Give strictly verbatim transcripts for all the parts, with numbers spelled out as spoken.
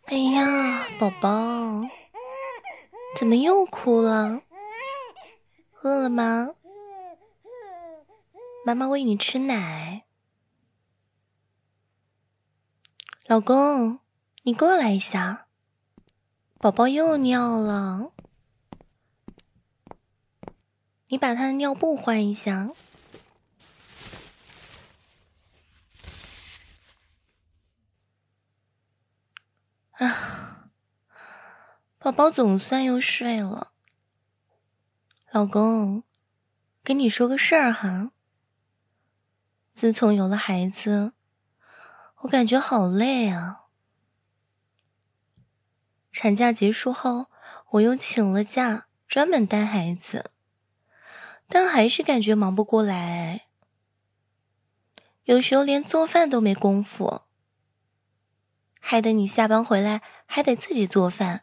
哎呀，宝宝，怎么又哭了？饿了吗？妈妈喂你吃奶。老公，你过来一下，宝宝又尿了，你把他的尿布换一下。啊，宝宝总算又睡了。老公，跟你说个事儿哈，自从有了孩子，我感觉好累啊。产假结束后，我又请了假，专门带孩子，但还是感觉忙不过来，有时候连做饭都没工夫，害得你下班回来还得自己做饭。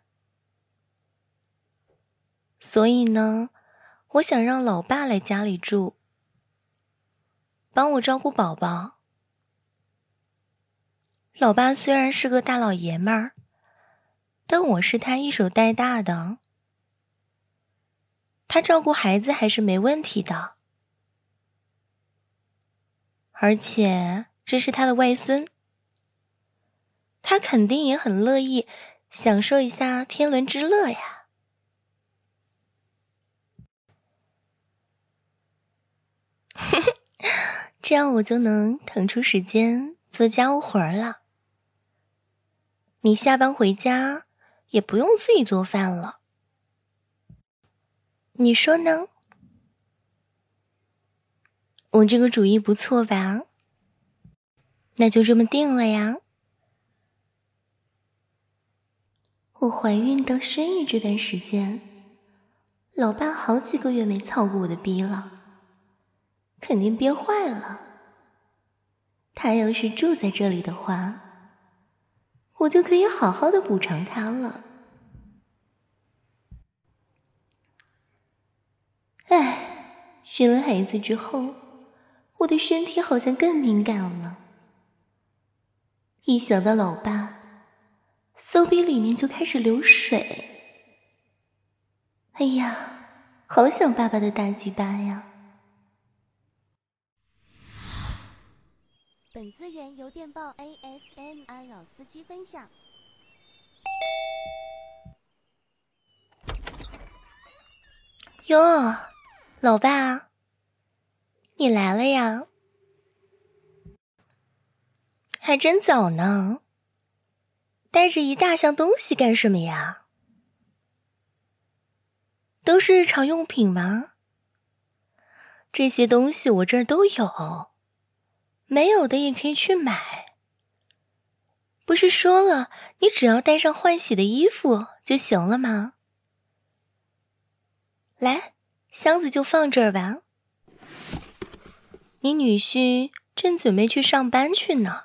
所以呢，我想让老爸来家里住，帮我照顾宝宝。老爸虽然是个大老爷们儿，但我是他一手带大的，他照顾孩子还是没问题的。而且这是他的外孙，他肯定也很乐意享受一下天伦之乐呀。这样我就能腾出时间做家务活了。你下班回家也不用自己做饭了，你说呢？我这个主意不错吧？那就这么定了呀。我怀孕到生育这段时间，老爸好几个月没操过我的逼了，肯定憋坏了。他要是住在这里的话，我就可以好好的补偿他了。唉，生了孩子之后，我的身体好像更敏感了。一想到老爸，骚逼里面就开始流水。哎呀，好想爸爸的大鸡巴呀！ 本资源由电报 A S M R 老司机分享。 哟，老爸，你来了呀？还真早呢，带着一大箱东西干什么呀？都是日常用品吗？这些东西我这儿都有，没有的也可以去买。不是说了，你只要带上换洗的衣服就行了吗？来，箱子就放这儿吧。你女婿正准备去上班去呢。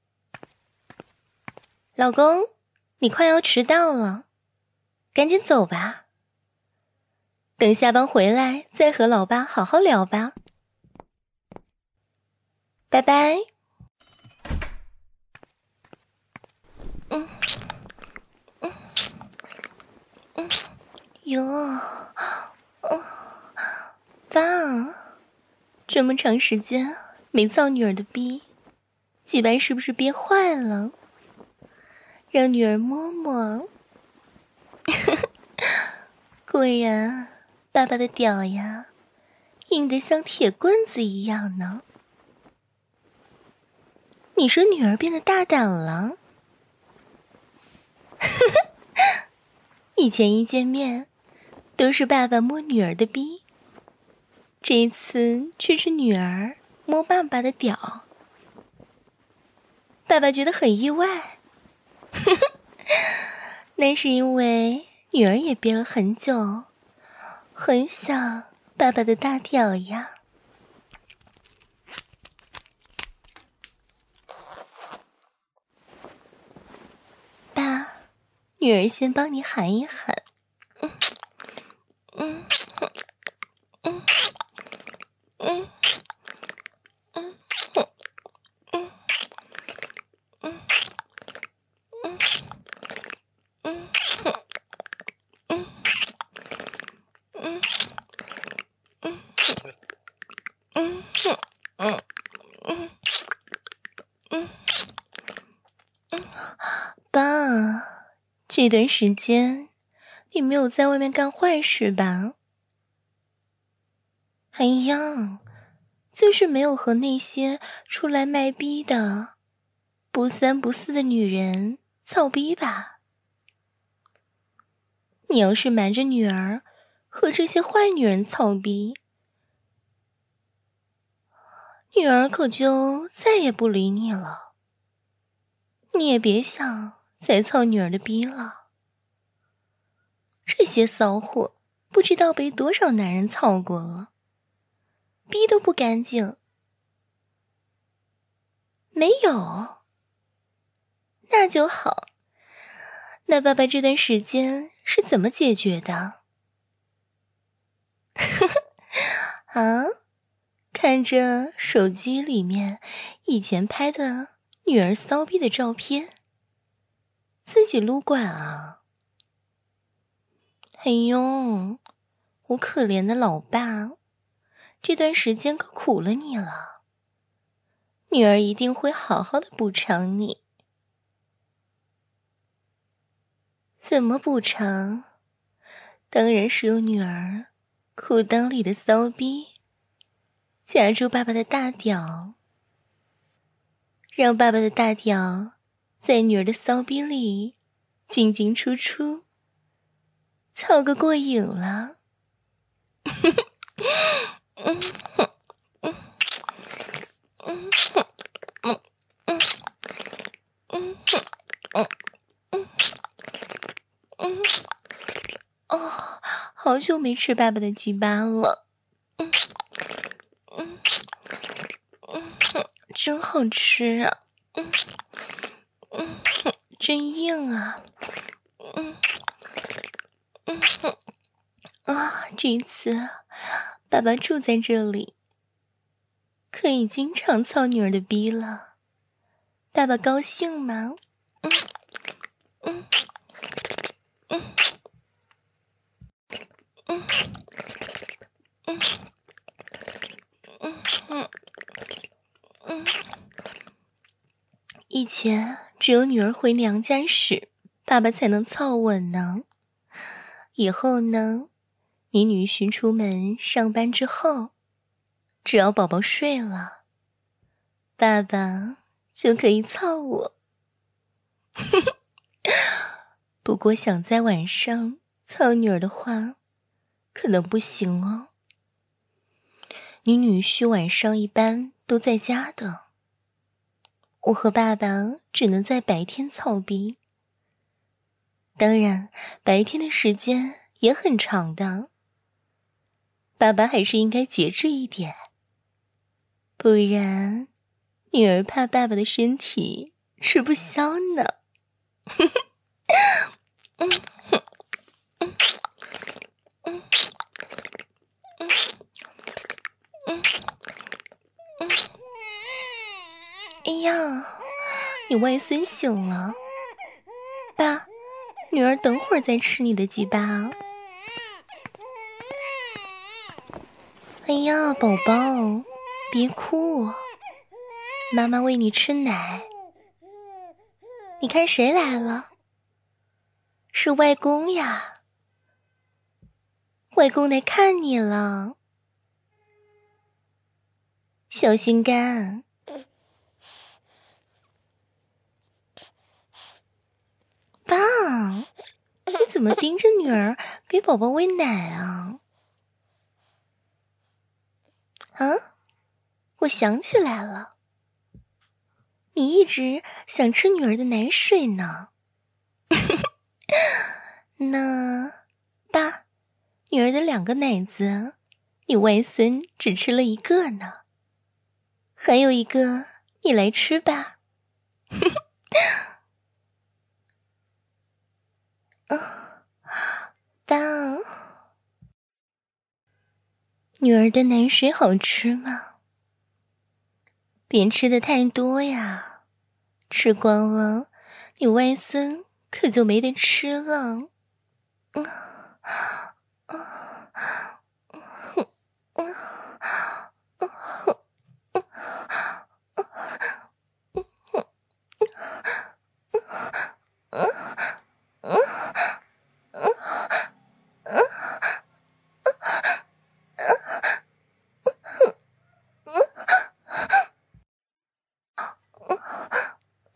老公，你快要迟到了，赶紧走吧。等下班回来再和老爸好好聊吧。拜拜。嗯嗯嗯，哟，哦，爸，这么长时间没操女儿的逼，鸡巴是不是憋坏了？让女儿摸摸。果然，爸爸的屌呀，硬得像铁棍子一样呢。你说女儿变得大胆了？以前一见面，都是爸爸摸女儿的逼，这一次却是女儿摸爸爸的屌，爸爸觉得很意外。那是因为女儿也憋了很久，很想爸爸的大屌呀。爸，女儿先帮你喊一喊。嗯嗯嗯嗯嗯嗯嗯嗯嗯嗯，爸，这段时间你没有在外面干坏事吧？哎呀，就是没有和那些出来卖逼的不三不四的女人操逼吧？你要是瞒着女儿和这些坏女人操逼，女儿可就再也不理你了。你也别想再操女儿的逼了。这些骚货不知道被多少男人操过了，逼都不干净。没有？那就好。那爸爸这段时间是怎么解决的？啊？看着手机里面以前拍的女儿骚逼的照片，自己撸管啊？哎呦，我可怜的老爸，这段时间可苦了你了。女儿一定会好好的补偿你。怎么补偿？当然是用女儿裤裆里的骚逼夹住爸爸的大屌，让爸爸的大屌在女儿的骚逼里进进出出，操个过瘾了。嗯嗯嗯嗯嗯嗯嗯嗯嗯哦，好久没吃爸爸的鸡巴了。嗯嗯嗯，真好吃啊。嗯嗯，真硬啊。嗯嗯啊，这一次爸爸住在这里，可以经常操女儿的逼了。爸爸高兴吗？嗯嗯嗯嗯嗯嗯嗯嗯。以前只有女儿回娘家时，爸爸才能操我呢。以后呢，你女婿出门上班之后，只要宝宝睡了，爸爸就可以操我。不过想在晚上操女儿的话，可能不行哦。你女婿晚上一般都在家的，我和爸爸只能在白天操逼。当然，白天的时间也很长的。爸爸还是应该节制一点，不然女儿怕爸爸的身体吃不消呢。嗯嗯嗯嗯嗯嗯嗯，哎呀，你外孙醒了。爸，女儿等会儿再吃你的鸡巴。哎呀，宝宝，别哭，妈妈喂你吃奶。你看谁来了？是外公呀。外公来看你了。小心肝。爸，你怎么盯着女儿给宝宝喂奶啊？啊，我想起来了，你一直想吃女儿的奶水呢。那，爸，女儿的两个奶子，你外孙只吃了一个呢，还有一个你来吃吧。啊，爸，女儿的奶水好吃吗？别吃的太多呀，吃光了，你外孙可就没得吃了。嗯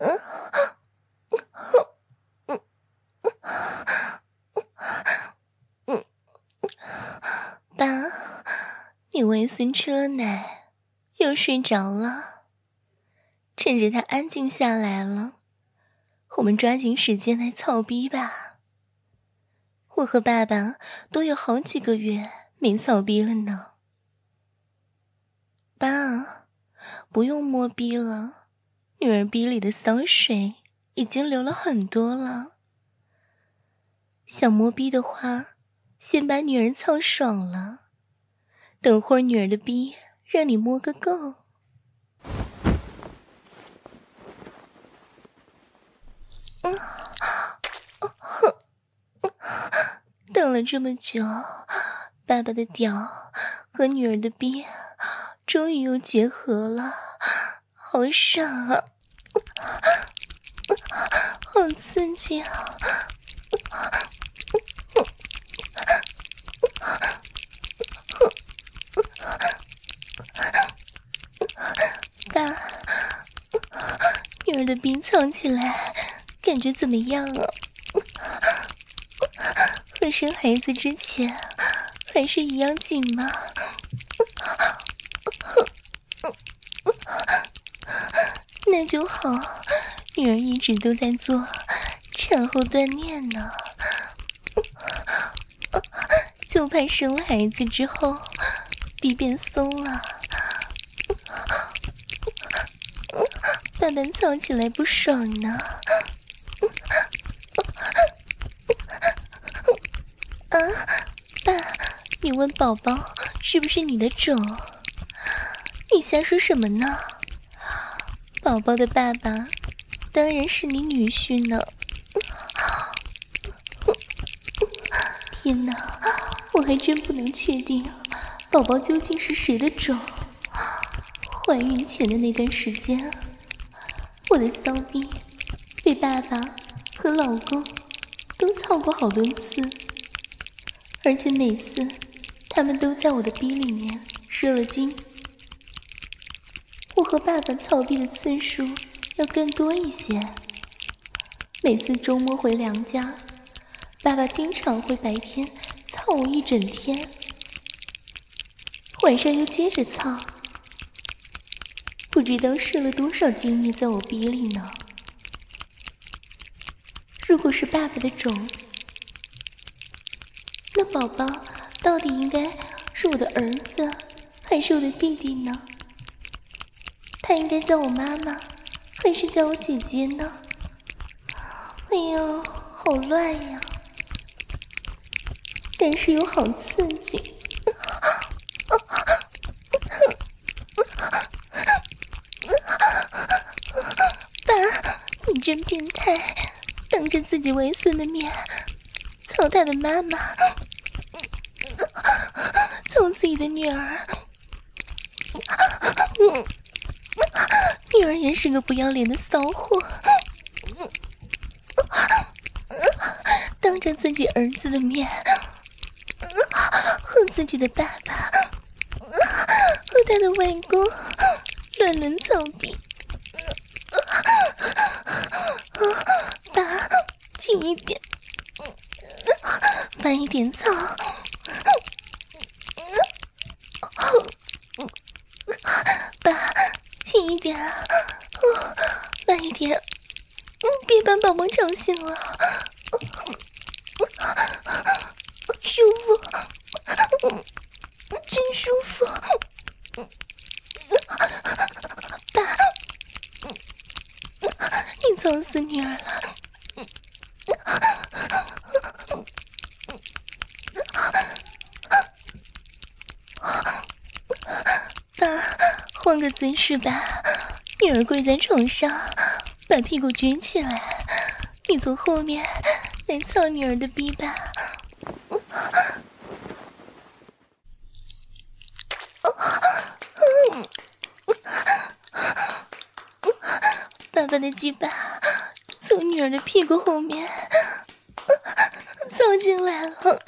爸，你外孙吃了奶，又睡着了。趁着他安静下来了，我们抓紧时间来操逼吧。我和爸爸都有好几个月没操逼了呢。爸，不用摸逼了，女儿逼里的骚水已经流了很多了。想摸逼的话，先把女儿操爽了，等会儿女儿的逼让你摸个够。嗯，等了这么久，爸爸的屌和女儿的逼终于又结合了，好爽啊，好刺激啊！爸，女儿的逼操起来感觉怎么样啊？和生孩子之前还是一样紧吗？那就好，女儿一直都在做产后锻炼呢，就怕生了孩子之后逼变松了，爸爸操起来不爽呢。啊，爸，你问宝宝是不是你的种？你瞎说什么呢？宝宝的爸爸当然是你女婿呢。天哪，我还真不能确定宝宝究竟是谁的种。怀孕前的那段时间，我的骚逼被爸爸和老公都操过好多次，而且每次他们都在我的逼里面射了精。我和爸爸操逼的次数要更多一些。每次周末回娘家，爸爸经常会白天操我一整天，晚上又接着操，不知道射了多少精液在我逼里呢。如果是爸爸的种，那宝宝到底应该是我的儿子还是我的弟弟呢？他应该叫我妈妈还是叫我姐姐呢？哎呦，好乱呀，但是又好刺激。爸，你真变态，当着自己为孙的面操他的妈妈，操自己的女儿。女儿也是个不要脸的骚货，当着自己儿子的面和自己的爸爸和他的外公乱伦操逼。爸，轻一点，慢一点操。爸，轻一点啊，慢一点，别把宝宝吵醒了。舒服，真舒服。爸，你操死女儿了。爸，换个姿势吧，女儿跪在床上，把屁股撅起来，你从后面来操女儿的逼吧。爸爸的鸡巴从女儿的屁股后面操进来了，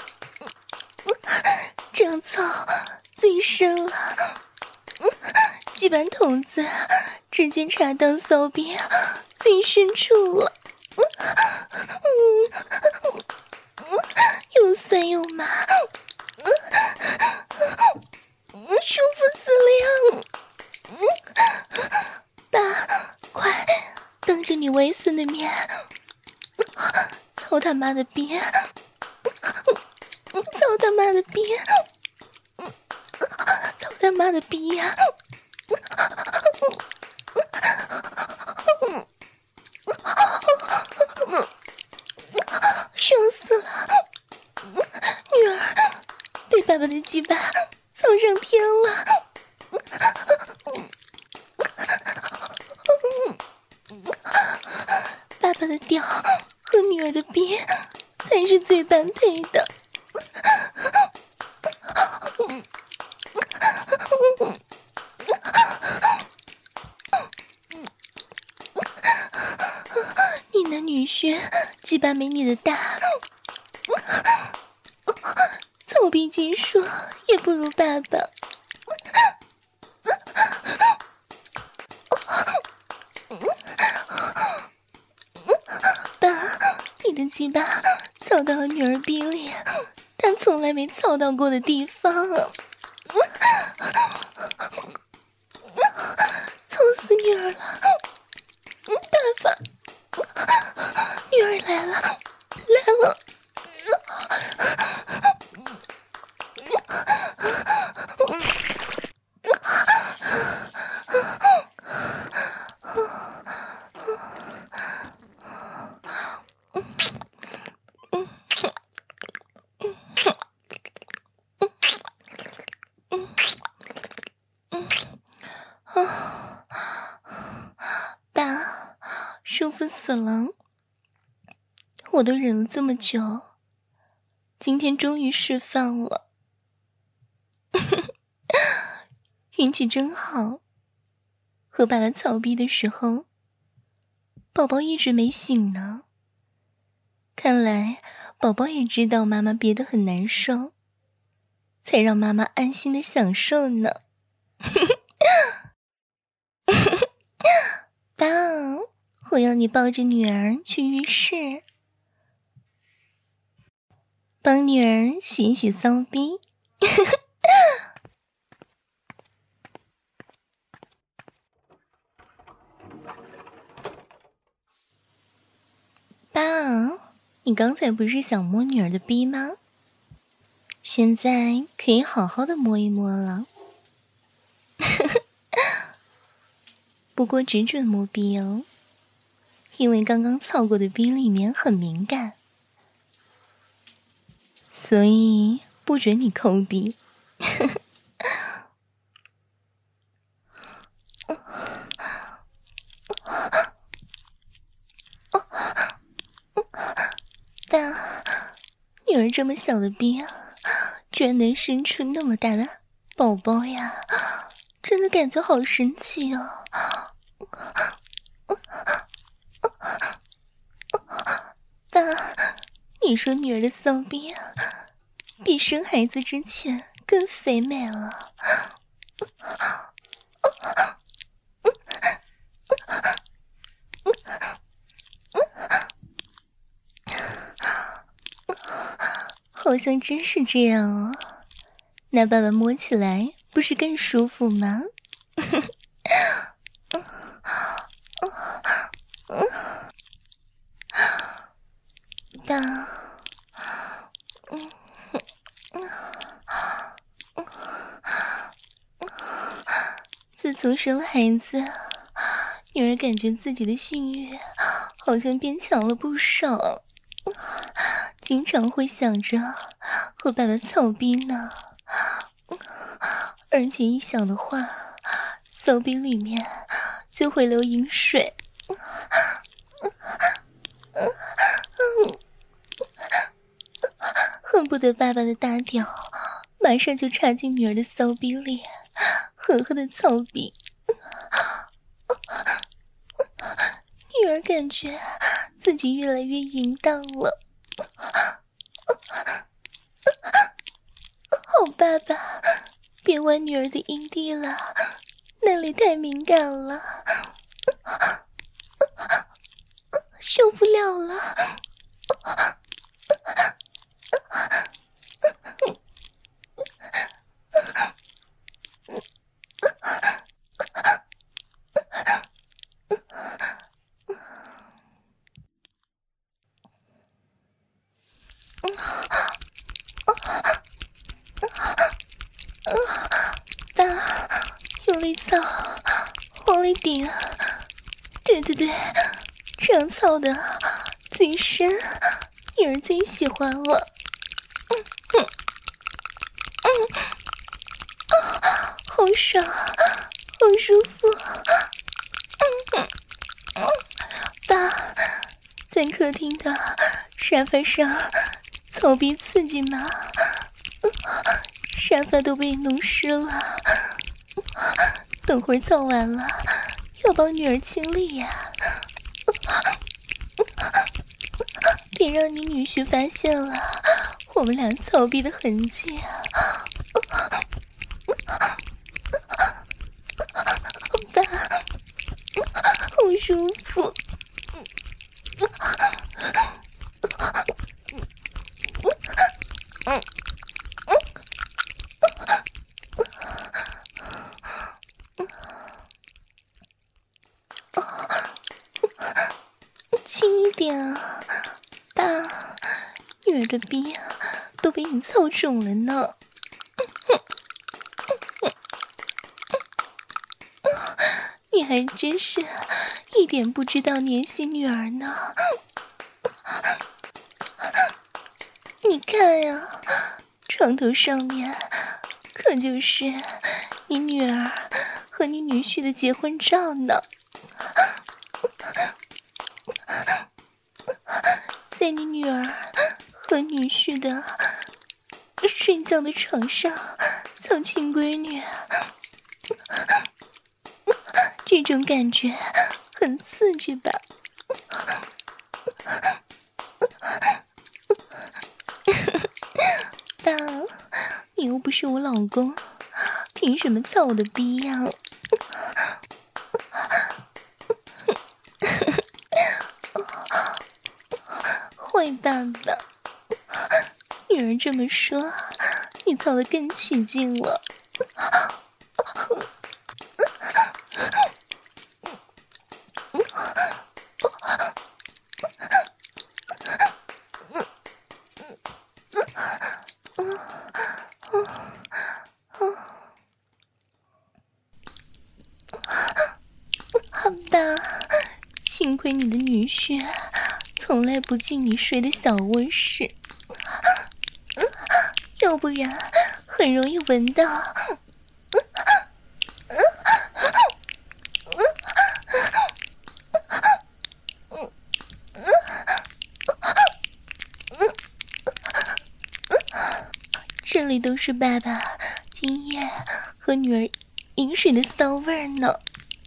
这样操最深了，鸡巴筒子直接插到骚逼最深处了，又酸又麻，舒服死了。爸，快当着你外孙的面操他妈的逼，操他妈的逼，操他妈的逼呀！爽死了！女儿被爸爸的鸡巴操上天了。爸爸的屌和女儿的逼才是最般配的。你那女婿鸡巴没你的大，操逼技术也不如爸爸。爸，你的鸡巴操到了女儿逼里，他从来没操到过的地方啊！操死女儿了！爸爸，女儿来了，来了！爸，舒服死了！我都忍了这么久，今天终于释放了，运气真好。和爸爸操逼的时候，宝宝一直没醒呢。看来宝宝也知道妈妈憋得很难受，才让妈妈安心的享受呢。爸，我要你抱着女儿去浴室，帮女儿洗洗骚逼。爸，你刚才不是想摸女儿的逼吗？现在可以好好的摸一摸了。不过只准摸逼哦，因为刚刚操过的逼里面很敏感，所以不准你抠逼。爸，女儿这么小的逼啊，居然能生出那么大的宝宝呀，真的感觉好神奇哦。爸，你说女儿的骚逼啊，比生孩子之前更肥美了。好像真是这样哦，那爸爸摸起来不是更舒服吗？爸，自从生了孩子，女儿感觉自己的性欲好像变强了不少，经常会想着和爸爸操逼呢，而且一想的话，骚逼里面就会流饮水。恨不得爸爸的大屌马上就插进女儿的骚逼里，呵呵的操逼。女儿感觉自己越来越淫荡了。好爸爸，别玩女儿的阴蒂了，那里太敏感了。 受不了了。爸，用力操，往里顶。对对对，这样操的最深，女儿最喜欢了。嗯嗯嗯，啊，好爽，好舒服。嗯嗯嗯，爸，在客厅的沙发上操逼刺激吗？沙发都被弄湿了，等会儿操完了要帮女儿清理呀。别让你女婿发现了我们俩操逼的痕迹啊。爸，好舒服。嗯轻一点啊，爸，女儿的逼都被你操肿了呢。你还真是一点不知道怜惜女儿呢。你看呀，床头上面可就是你女儿和你女婿的结婚照呢。在你女儿和女婿的睡觉的床上操亲闺女，这种感觉很刺激吧？爸，你又不是我老公，凭什么操我的逼呀？坏爸爸，女儿这么说，你操得更起劲了。好的，幸亏你的女婿从来不进你睡的小卧室，要不然很容易闻到。这里都是爸爸今夜和女儿饮水的骚味儿呢。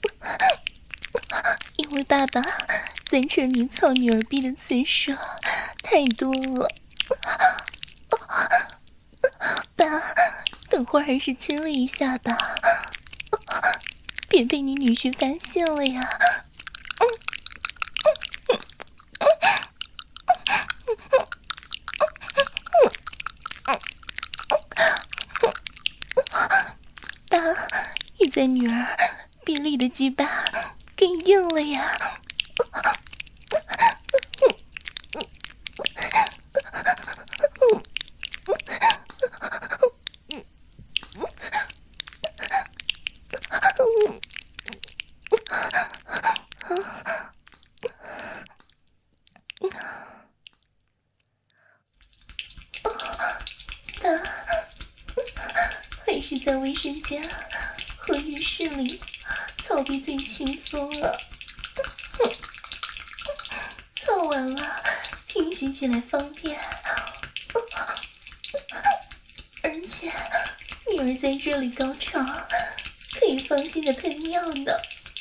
因为爸爸在这里操女儿逼的次数太多了。爸，等会儿还是清理一下吧，别被你女婿发现了呀。爸，你在女儿逼里的鸡巴更硬了呀。爸，还是在卫生间和浴室里操逼最轻松了。操完了清洗起来方便，而且女儿在这里高潮可以放心的喷尿呢。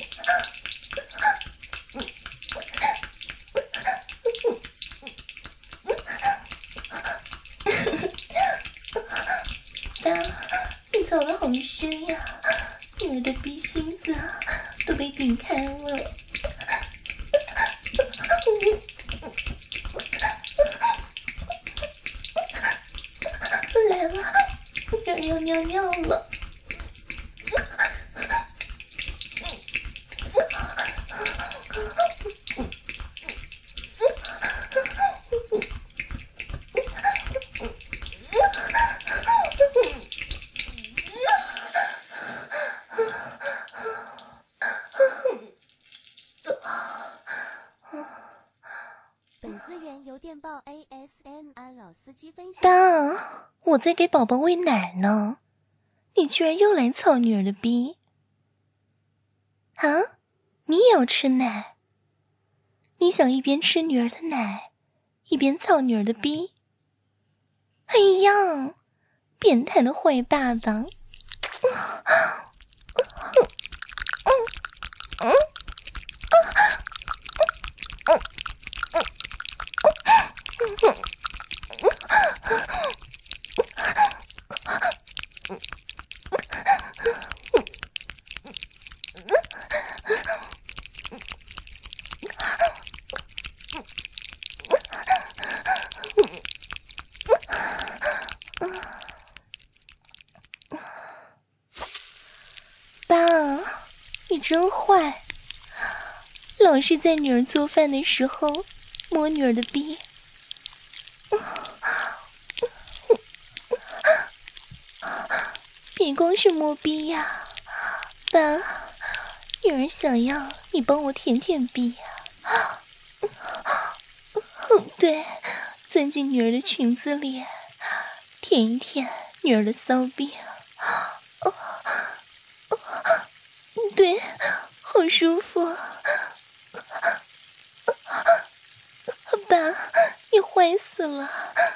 爸，你操得好深呀，女儿的逼心子都被顶开了。 要尿尿了。 本资源由电报 A S M R 老司机分享。 爸，我在给宝宝喂奶呢，你居然又来操女儿的逼啊！你也要吃奶？你想一边吃女儿的奶，一边操女儿的逼？哎呀，变态的坏爸爸！嗯嗯嗯爸，你真坏，老是在女儿做饭的时候摸女儿的逼。别光是摸逼呀，爸，女儿想要你帮我舔舔逼呀。对，钻进女儿的裙子里，舔一舔女儿的骚逼。对，好舒服。爸，你坏死了，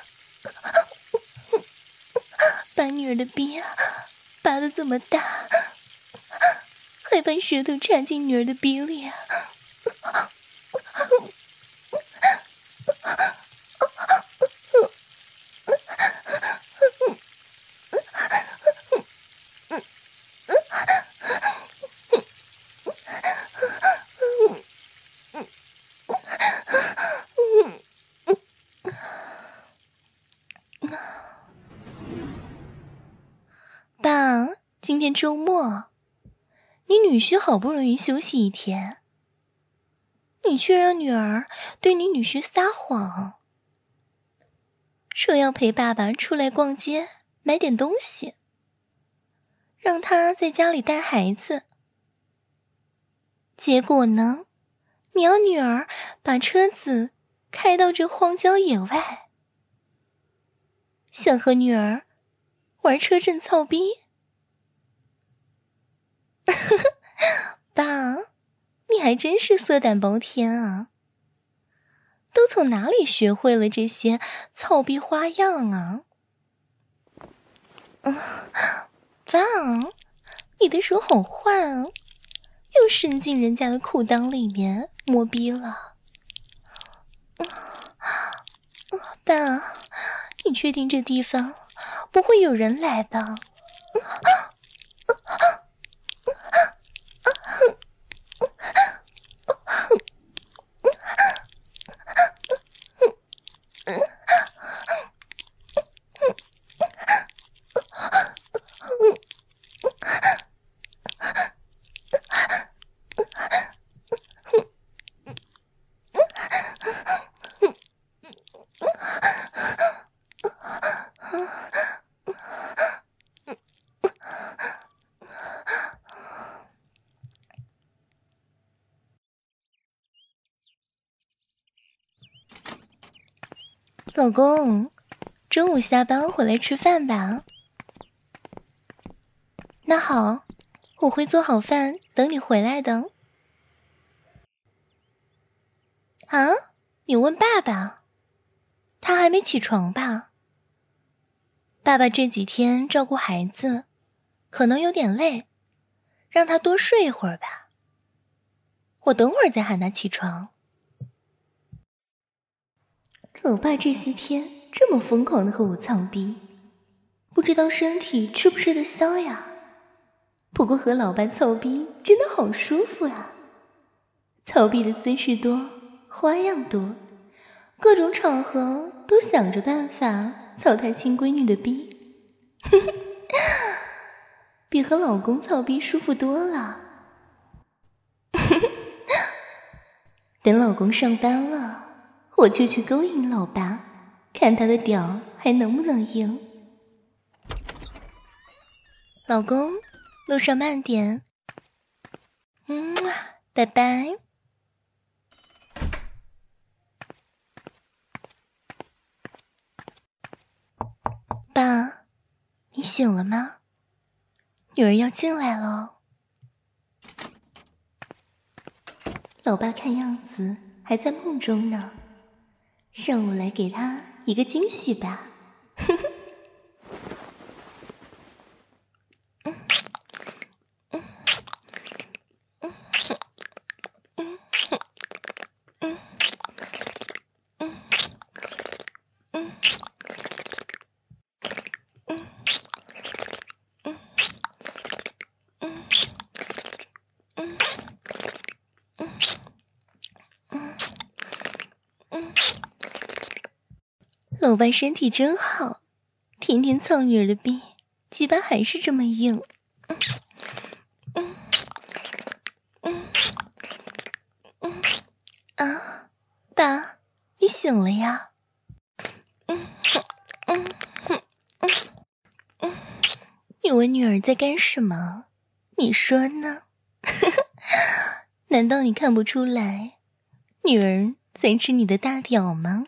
把女儿的逼拔得这么大，还把舌头插进女儿的逼里。爸，今天周末，你女婿好不容易休息一天，你却让女儿对你女婿撒谎，说要陪爸爸出来逛街买点东西，让他在家里带孩子。结果呢，你要女儿把车子开到这荒郊野外，想和女儿玩车震操逼。爸，你还真是色胆包天啊，都从哪里学会了这些操逼花样啊？嗯，爸，你的手好坏啊，又伸进人家的裤裆里面摸逼了。爸，你确定这地方不会有人来吧？老公，中午下班回来吃饭吧。那好，我会做好饭等你回来的。啊？你问爸爸？他还没起床吧？爸爸这几天照顾孩子，可能有点累，让他多睡一会儿吧。我等会儿再喊他起床。老爸这些天这么疯狂的和我操逼，不知道身体吃不吃得消呀？不过和老爸操逼真的好舒服呀，操逼的姿势多，花样多，各种场合都想着办法操他亲闺女的逼。 比和老公操逼舒服多了。等老公上班了，我就去勾引老爸，看他的屌还能不能硬。老公，路上慢点。嗯，拜拜。爸，你醒了吗？女儿要进来了。老爸看样子还在梦中呢，让我来给他一个惊喜吧。老爸身体真好，天天操女儿的逼，鸡巴还是这么硬。嗯嗯嗯啊，爸，你醒了呀？嗯嗯嗯嗯嗯，你问女儿在干什么？你说呢？难道你看不出来，女儿在吃你的大屌吗？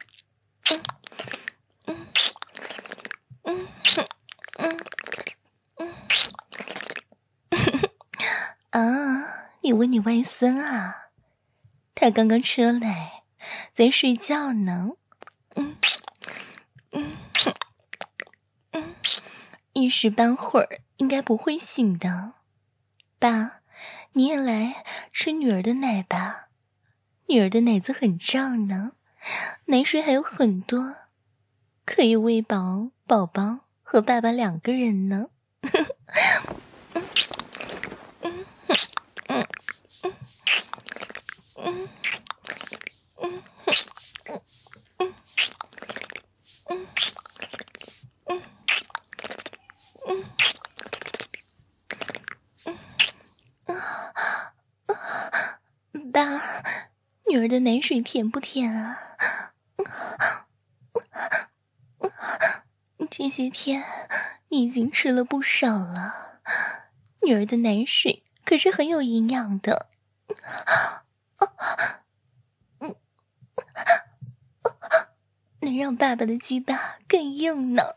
嗯嗯嗯嗯嗯啊，你问你外孙啊？他刚刚出来，在睡觉呢。嗯嗯嗯，一时半会儿应该不会醒的。爸，你也来吃女儿的奶吧，女儿的奶子很胀呢，奶水还有很多，可以喂饱宝宝和爸爸两个人呢。嗯嗯嗯嗯嗯嗯嗯嗯嗯，爸，女儿的奶水甜不甜啊？这些天你已经吃了不少了，女儿的奶水可是很有营养的。能让爸爸的鸡巴更硬呢。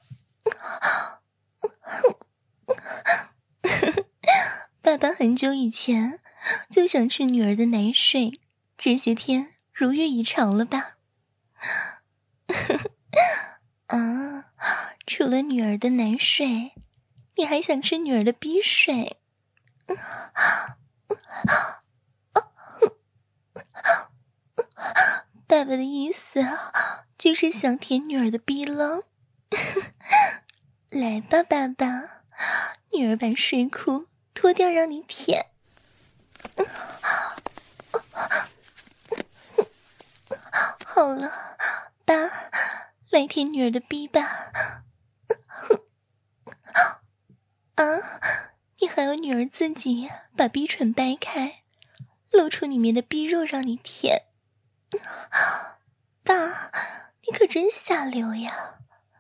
爸爸很久以前就想吃女儿的奶水，这些天如愿以偿了吧？啊，除了女儿的奶水，你还想吃女儿的逼水？爸爸的意思就是想舔女儿的逼了。来吧，爸爸，女儿把睡裤脱掉让你舔。好了，爸，来舔女儿的逼吧。啊，你还要女儿自己把逼唇掰开，露出里面的逼肉让你舔。爸，你可真下流呀。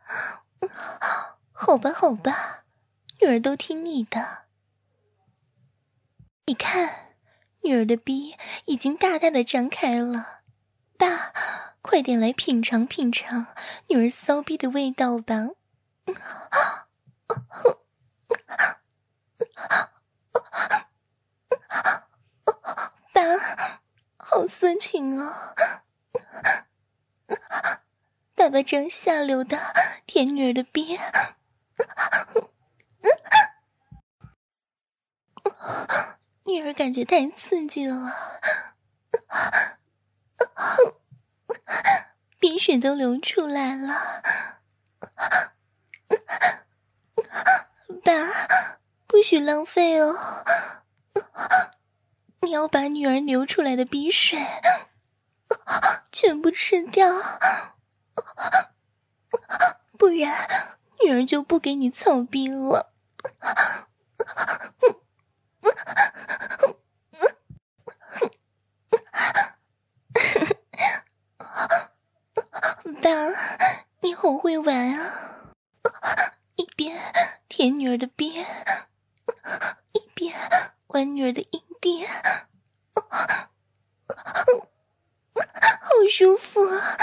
好吧好吧，女儿都听你的。你看，女儿的逼已经大大的张开了，爸，快点来品尝品尝女儿骚逼的味道吧。爸，好色情啊。爸爸这样下流的舔女儿的逼，女儿感觉太刺激了，鼻血都流出来了。爸，不许浪费哦，你要把女儿流出来的鼻水全部吃掉，不然女儿就不给你操逼了。 爸，你好会玩啊！一边舔女儿的边，一边玩女儿的阴蒂，好舒服啊！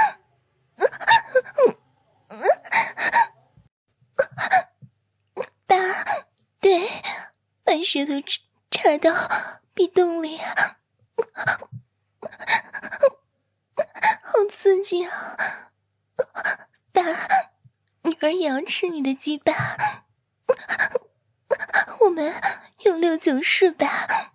爸，对，把舌头插到壁洞里，好刺激啊！爸，女儿也要吃你的鸡巴，我们用六九式吧。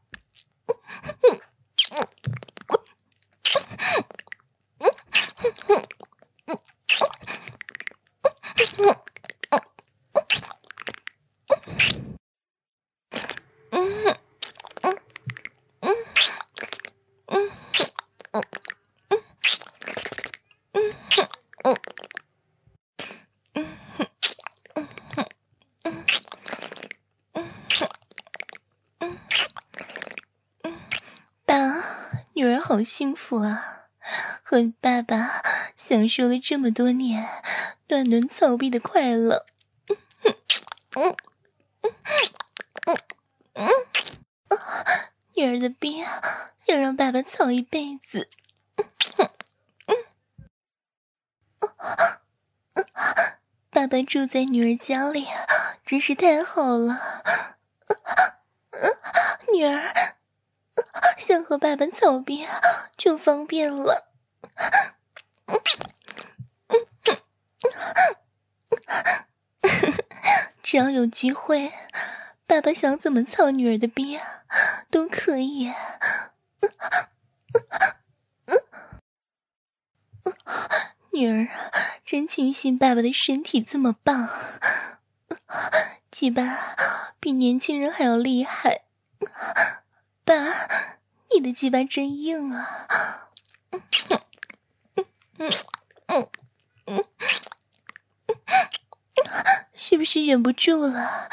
女儿好幸福啊，和爸爸享受了这么多年暖暖草壁的快乐。女儿的逼要让爸爸草一辈子。爸爸住在女儿家里真是太好了。女儿想和爸爸草逼就方便了。只要有机会，爸爸想怎么操女儿的逼都可以。女儿真庆幸爸爸的身体这么棒，鸡巴比年轻人还要厉害。爸，你的鸡巴真硬啊！是不是忍不住了？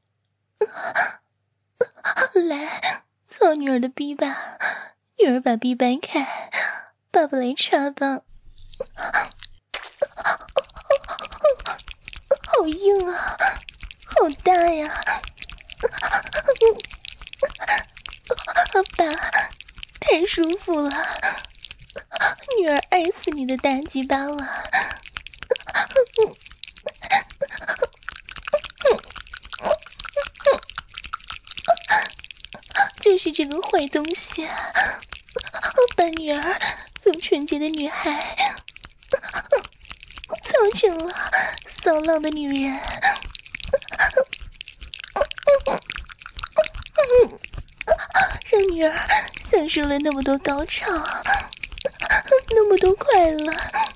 来，操女儿的逼吧！女儿把逼掰开，爸爸来插吧。好硬啊，好大呀！爸，太舒服了，女儿爱死你的大鸡巴了。就是这个坏东西啊，把女儿从纯洁的女孩造成了骚浪的女人。让女儿享受了那么多高潮，那么多快乐。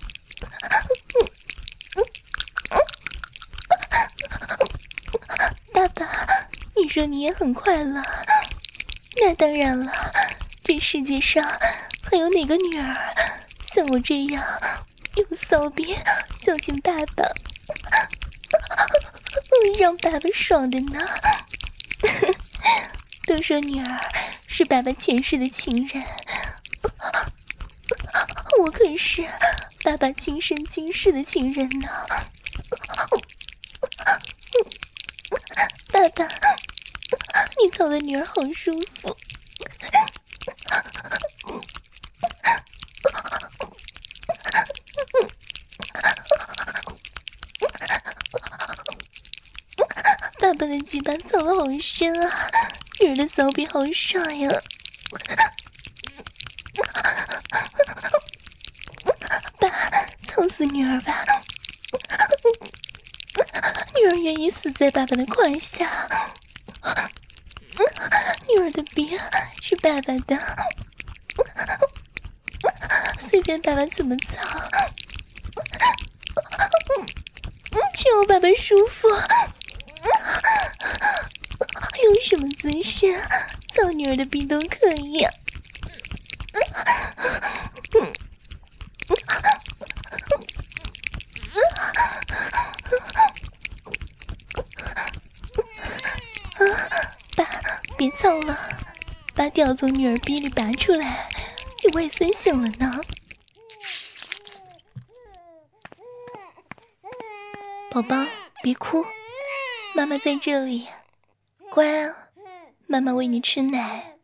爸爸，你说你也很快乐，那当然了，这世界上还有哪个女儿像我这样用骚逼孝敬爸爸，让爸爸爽的呢？都说女儿是爸爸前世的情人，我可是爸爸今生今世的情人呢。爸爸，你操的女儿好舒服。爸爸的鸡巴操得好深啊，女儿的骚逼好爽呀。爸，操死女儿吧，女儿愿意死在爸爸的胯下。女儿的逼是爸爸的，随便爸爸怎么操，只要爸爸舒服，用什么姿势操女儿的逼都可以。 别操了，把屌从女儿逼里拔出来，你外孙醒了呢。宝宝别哭，妈妈在这里，乖啊，妈妈喂你吃奶。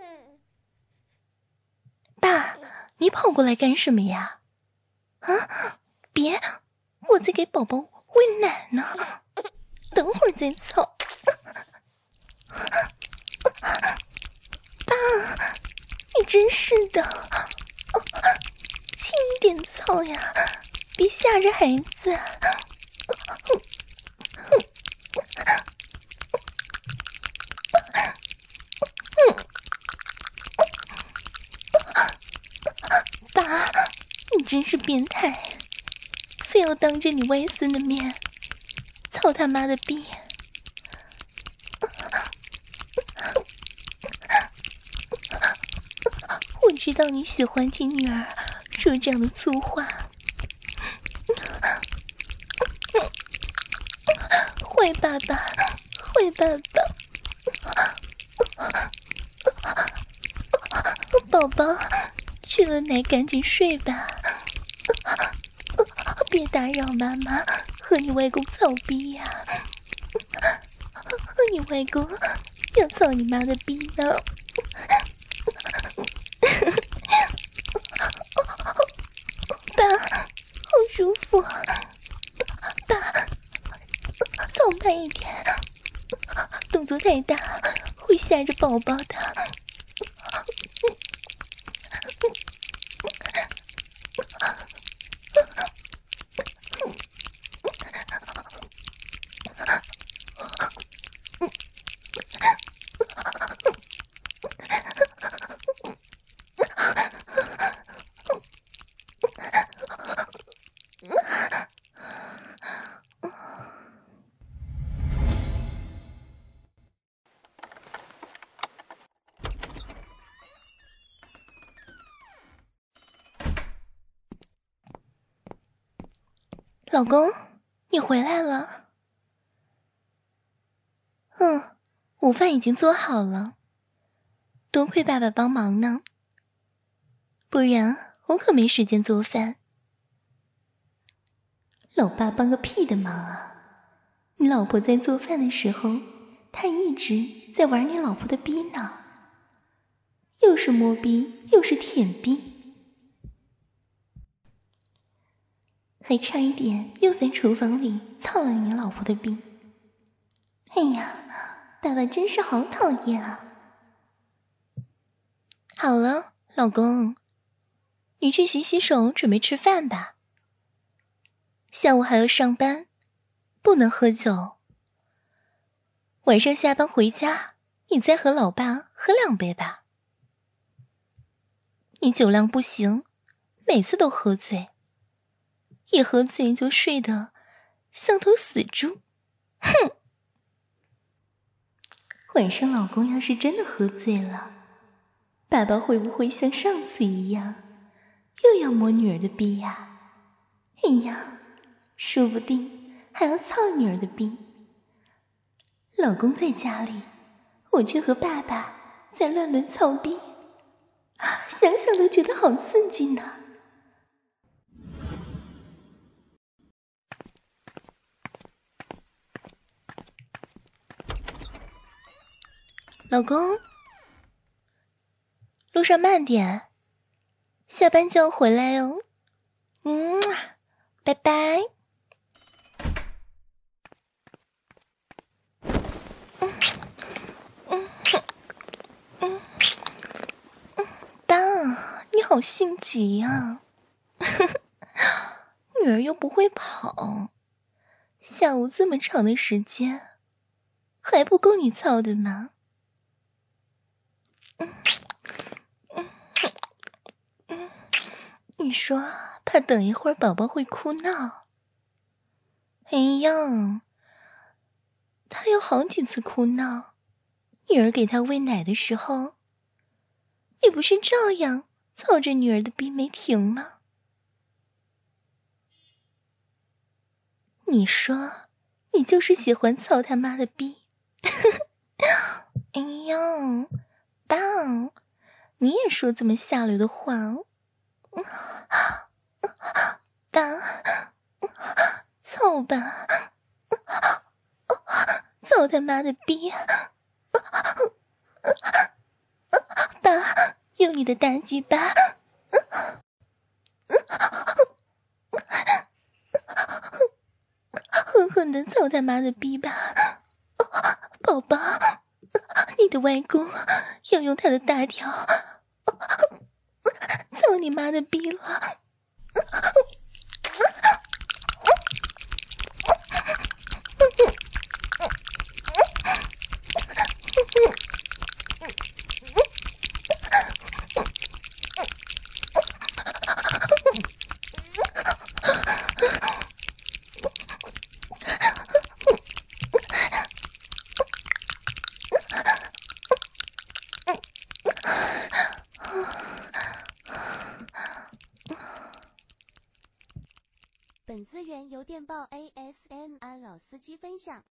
爸，你跑过来干什么呀？啊，别，我在给宝宝喂奶呢，等会儿再操。爸，你真是的，轻一点操呀，别吓着孩子。爸，你真是变态，非要当着你外孙的面操他妈的逼。我知道你喜欢听女儿说这样的粗话，坏爸爸，坏爸爸。宝宝，吃了奶赶紧睡吧，别打扰妈妈和你外公操逼呀、啊！你外公要操你妈的逼呢。爸，好舒服，爸，操慢一点，动作太大会吓着宝宝的。老公，你回来了。嗯，午饭已经做好了，多亏爸爸帮忙呢，不然我可没时间做饭。老爸帮个屁的忙啊！你老婆在做饭的时候，他一直在玩你老婆的逼呢，又是摸逼又是舔逼。还差一点又在厨房里操了你老婆的逼。哎呀，爸爸真是好讨厌啊！好了，老公，你去洗洗手，准备吃饭吧。下午还要上班，不能喝酒。晚上下班回家，你再和老爸喝两杯吧。你酒量不行，每次都喝醉。一喝醉就睡得像头死猪，哼！晚上老公要是真的喝醉了，爸爸会不会像上次一样，又要摸女儿的逼呀？哎呀，说不定还要操女儿的逼。老公在家里，我却和爸爸在乱伦操逼，啊，想想都觉得好刺激呢。老公，路上慢点，下班就要回来哦。嗯，拜拜。嗯嗯嗯嗯，爸，你好性急呀、啊！女儿又不会跑，下午这么长的时间，还不够你操的吗？嗯嗯嗯，你说怕等一会儿宝宝会哭闹？哎呀，他有好几次哭闹，女儿给他喂奶的时候，你不是照样操着女儿的逼没停吗？你说你就是喜欢操他妈的逼， 哎呦，棒！你也说这么下流的话哦。爸，操吧！操他妈的逼！爸，用你的大鸡巴！狠狠的操他妈的逼吧！宝宝，你的外公要用他的大条操你妈的逼了！ 本资源由电报 A S M R 老司机分享。